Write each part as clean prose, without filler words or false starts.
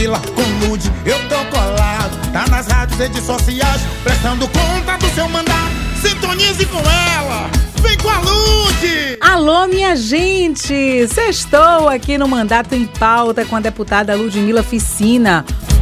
Ludmilla, com Lud, eu tô colado. Tá nas rádios, redes sociais, prestando conta do seu mandato. Sintonize com ela, vem com a Lud! Alô, minha gente! Sextou aqui no Mandato em Pauta com a deputada Ludmilla Ficina.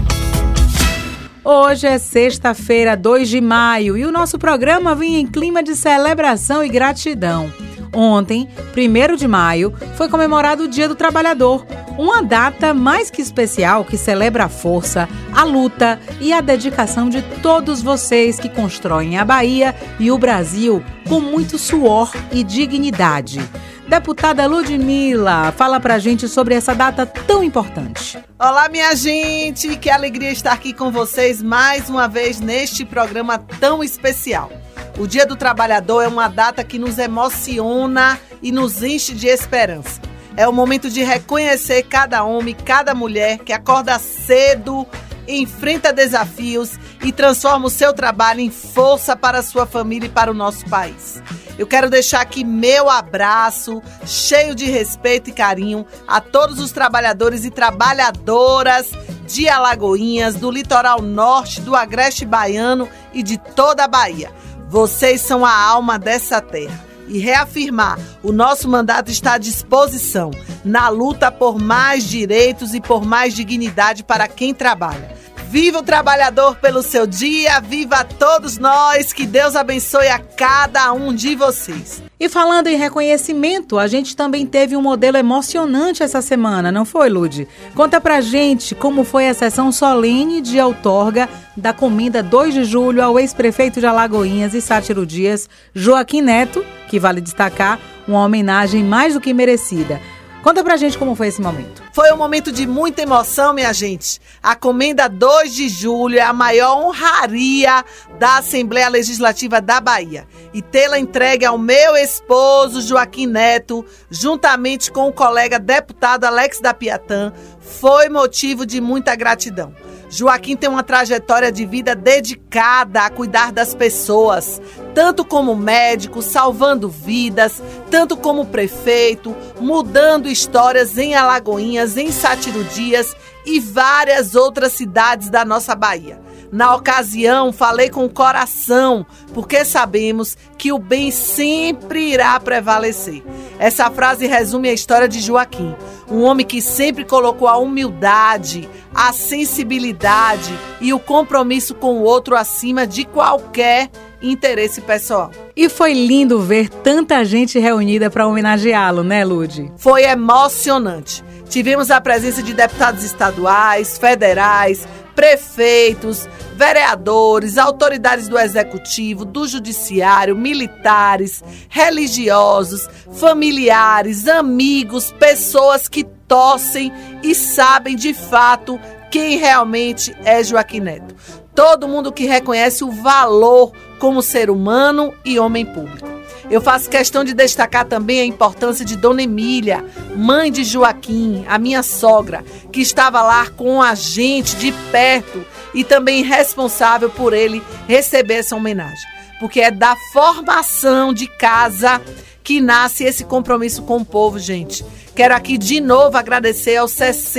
Hoje é sexta-feira, 2 de maio, e o nosso programa vem em clima de celebração e gratidão. Ontem, 1º de maio, foi comemorado o Dia do Trabalhador, uma data mais que especial que celebra a força, a luta e a dedicação de todos vocês que constroem a Bahia e o Brasil com muito suor e dignidade. Deputada Ludmilla, fala pra gente sobre essa data tão importante. Olá, minha gente, que alegria estar aqui com vocês mais uma vez neste programa tão especial. O Dia do Trabalhador é uma data que nos emociona e nos enche de esperança. É o momento de reconhecer cada homem, cada mulher que acorda cedo, enfrenta desafios e transforma o seu trabalho em força para a sua família e para o nosso país. Eu quero deixar aqui meu abraço, cheio de respeito e carinho, a todos os trabalhadores e trabalhadoras de Alagoinhas, do litoral norte, do agreste baiano e de toda a Bahia. Vocês são a alma dessa terra. E reafirmar, o nosso mandato está à disposição na luta por mais direitos e por mais dignidade para quem trabalha. Viva o trabalhador pelo seu dia, viva todos nós, que Deus abençoe a cada um de vocês. E falando em reconhecimento, a gente também teve um modelo emocionante essa semana, não foi, Lud? Conta pra gente como foi a sessão solene de outorga da Comenda 2 de Julho ao ex-prefeito de Alagoinhas e Sátiro Dias, Joaquim Neto, que vale destacar, uma homenagem mais do que merecida. Conta pra gente como foi esse momento. Foi um momento de muita emoção, minha gente. A Comenda 2 de Julho é a maior honraria da Assembleia Legislativa da Bahia. E tê-la entregue ao meu esposo, Joaquim Neto, juntamente com o colega deputado Alex da Piatã, foi motivo de muita gratidão. Joaquim tem uma trajetória de vida dedicada a cuidar das pessoas, tanto como médico, salvando vidas, tanto como prefeito, mudando histórias em Alagoinhas, em Sátiro Dias e várias outras cidades da nossa Bahia. Na ocasião, falei com o coração, porque sabemos que o bem sempre irá prevalecer. Essa frase resume a história de Joaquim, um homem que sempre colocou a humildade, a sensibilidade e o compromisso com o outro acima de qualquer interesse pessoal. E foi lindo ver tanta gente reunida para homenageá-lo, né, Lud? Foi emocionante. Tivemos a presença de deputados estaduais, federais, prefeitos, vereadores, autoridades do executivo, do judiciário, militares, religiosos, familiares, amigos, pessoas que torcem e sabem de fato quem realmente é Joaquim Neto. Todo mundo que reconhece o valor como ser humano e homem público. Eu faço questão de destacar também a importância de Dona Emília, mãe de Joaquim, a minha sogra, que estava lá com a gente de perto e também responsável por ele receber essa homenagem. Porque é da formação de casa que nasce esse compromisso com o povo, gente. Quero aqui de novo agradecer aos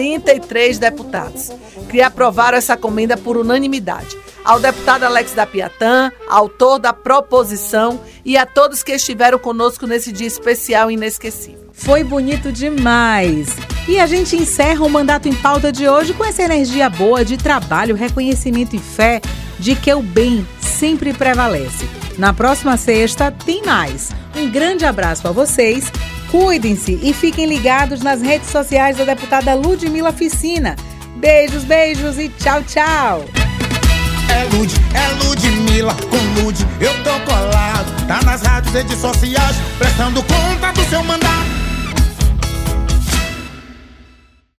63 deputados que aprovaram essa comenda por unanimidade. Ao deputado Alex da Piatã, autor da proposição, e a todos que estiveram conosco nesse dia especial e inesquecível. Foi bonito demais! E a gente encerra o Mandato em Pauta de hoje com essa energia boa de trabalho, reconhecimento e fé de que o bem sempre prevalece. Na próxima sexta tem mais. Um grande abraço a vocês, cuidem-se e fiquem ligados nas redes sociais da deputada Ludmilla Ficina. Beijos, beijos e tchau, tchau! É Ludmilla, com Lud, eu tô colado. Tá nas rádios, redes sociais, prestando conta do seu mandato.